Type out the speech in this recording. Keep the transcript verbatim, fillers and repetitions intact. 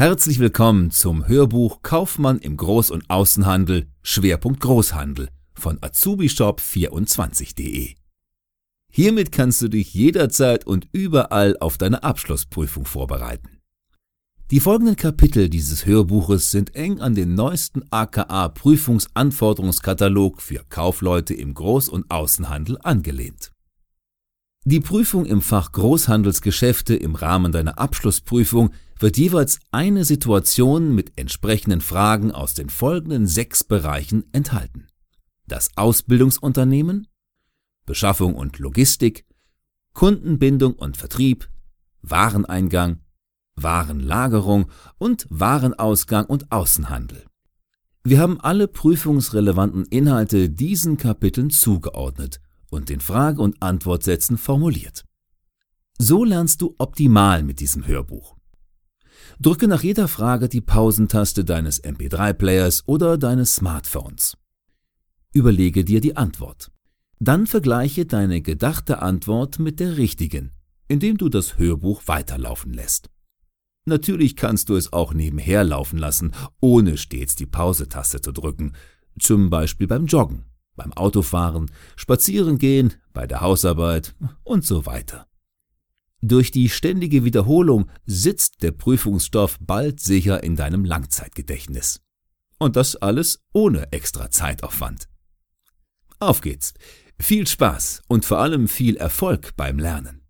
Herzlich willkommen zum Hörbuch Kaufmann im Groß- und Außenhandel, Schwerpunkt Großhandel von azubishop vierundzwanzig punkt de. Hiermit kannst du dich jederzeit und überall auf deine Abschlussprüfung vorbereiten. Die folgenden Kapitel dieses Hörbuches sind eng an den neuesten A K A-Prüfungsanforderungskatalog für Kaufleute im Groß- und Außenhandel angelehnt. Die Prüfung im Fach Großhandelsgeschäfte im Rahmen deiner Abschlussprüfung wird jeweils eine Situation mit entsprechenden Fragen aus den folgenden sechs Bereichen enthalten: das Ausbildungsunternehmen, Beschaffung und Logistik, Kundenbindung und Vertrieb, Wareneingang, Warenlagerung und Warenausgang und Außenhandel. Wir haben alle prüfungsrelevanten Inhalte diesen Kapiteln zugeordnet und den Frage- und Antwortsätzen formuliert. So lernst du optimal mit diesem Hörbuch. Drücke nach jeder Frage die Pausentaste deines M P drei Players oder deines Smartphones. Überlege dir die Antwort. Dann vergleiche deine gedachte Antwort mit der richtigen, indem du das Hörbuch weiterlaufen lässt. Natürlich kannst du es auch nebenher laufen lassen, ohne stets die Pause-Taste zu drücken, zum Beispiel beim Joggen, beim Autofahren, Spazierengehen, bei der Hausarbeit und so weiter. Durch die ständige Wiederholung sitzt der Prüfungsstoff bald sicher in deinem Langzeitgedächtnis. Und das alles ohne extra Zeitaufwand. Auf geht's! Viel Spaß und vor allem viel Erfolg beim Lernen!